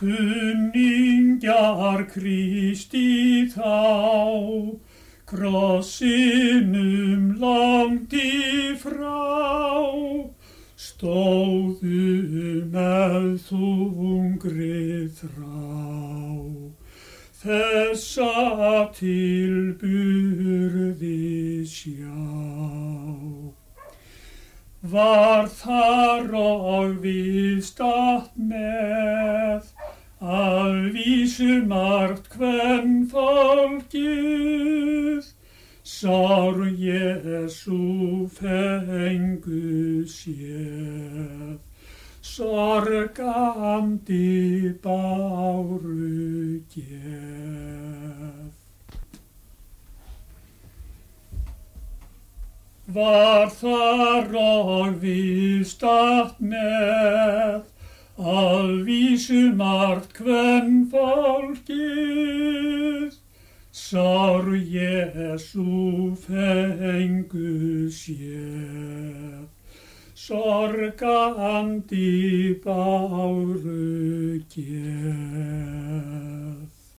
Kunningjar Kristi þá, krossinum langt í frá, stóðu með þungri þrá. Þessa tilburði sjá. Var þar og viðstatt með, að vísu margt kvenfólkið, sár Jesú fengu séð, sorgandi báru geð. Var þar og viðstatt með, að vísu margt kvenfólkið, sár Jesú fengu séð, sorgandi báru geð.